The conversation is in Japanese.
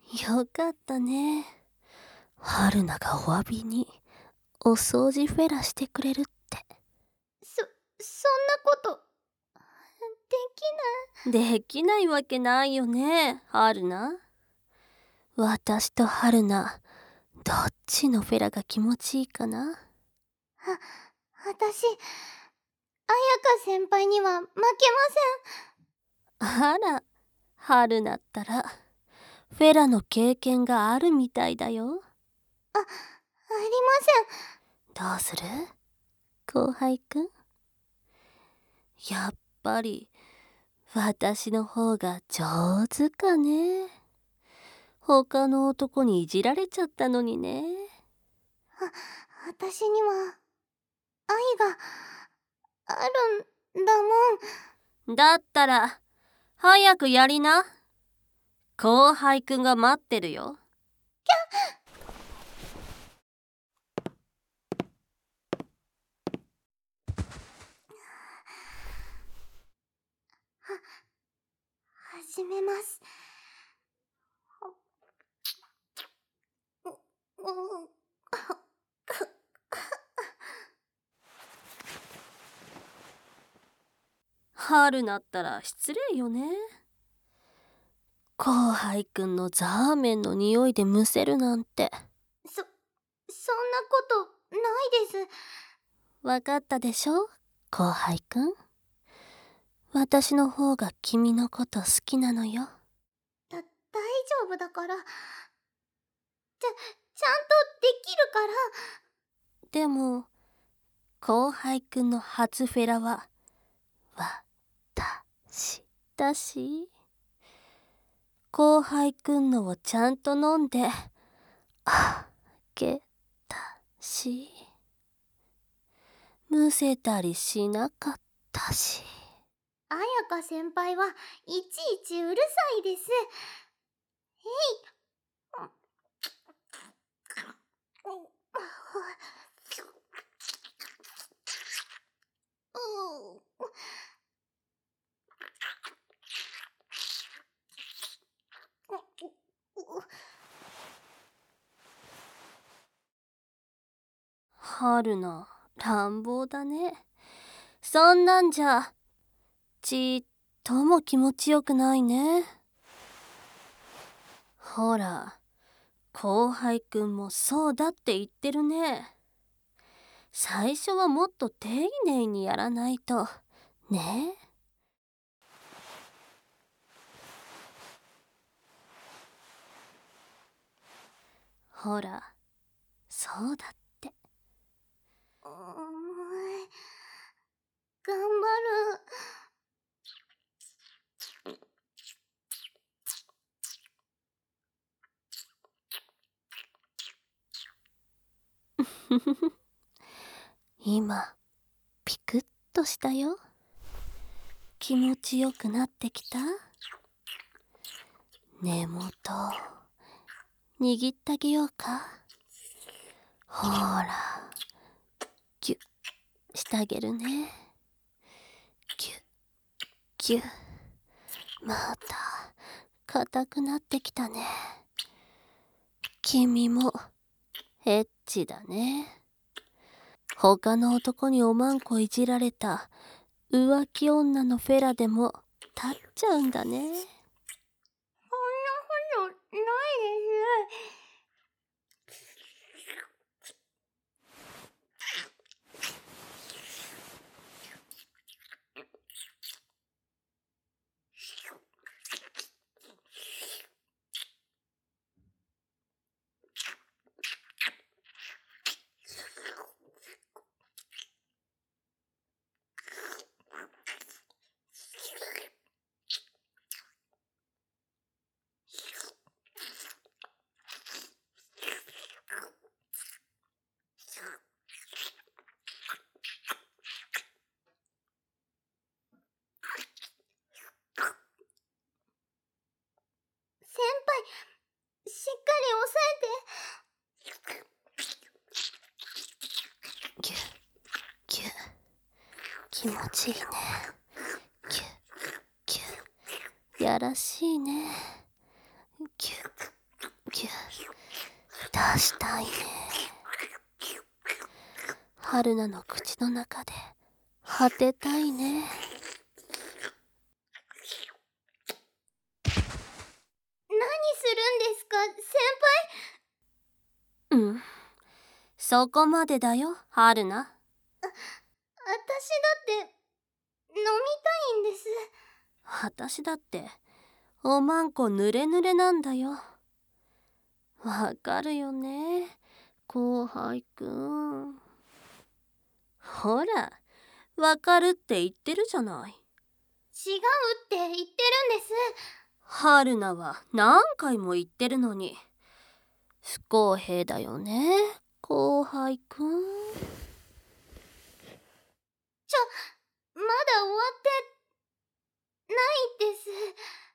よかったね。春菜がお詫びにお掃除フェラしてくれるって。 そんなことできないわけないよね、春菜。私と春菜、どっちのフェラが気持ちいいかな。 私、彩香先輩には負けまあら、春菜ったらフェラの経験があるみたいだよ。 せん。ありまどうする？後輩くん。やっぱり私の方が上手かね。他の男にいじられちゃったのにね。 せん。私には愛があるんだもん。 だったら早くやりな。後輩くんが待ってるよ。 始めます。 春なったら失礼よね。後輩くんのザーメンの匂いでむせるなんて。 そんなことないです。 わかったでしょ、後輩くん。私の方が君のこと好きなのよ。 大丈夫だから。ちゃんとできるから。 でも後輩くんの初フェラは私だし、後輩くんのをちゃんと飲んであげたし、むせたりしなかったし。 彩香先輩はいちいちうるさいです。 春菜、乱暴だね。そんなんじゃちっとも気持ちよくないね。ほら、後輩くんもそうだって言ってるね。最初はもっと丁寧にやらないとね。ほら、そうだって。 頑張る。 今ピクッとしたよ。気持ちよくなってきた？根元握ってあげようか。ほら、ギュッしてあげるね。ギュッギュッ。また硬くなってきたね。君もエッチだね。他の男におまんこいじられた浮気女のフェラでも立っちゃうんだね。 そんなことないです。先輩、しっかり押さえて。 ギュッギュッ。気持ちいいね。ギュッギュッ。やらしいね。ギュッぎゅ出したいね。春菜の口の中で果てたいね。 何するんですか、先うん、そこまでだよ、春菜。 輩。私だって飲みたいんです。 私だっておまんこぬれぬれなんだよ。わかるよね、後輩くん。ほら、わかるって言ってるじゃない。 違うって言ってるんです。 春菜は何回も言ってるのに。不公平だよね、後輩くん。 まだ終わってないです。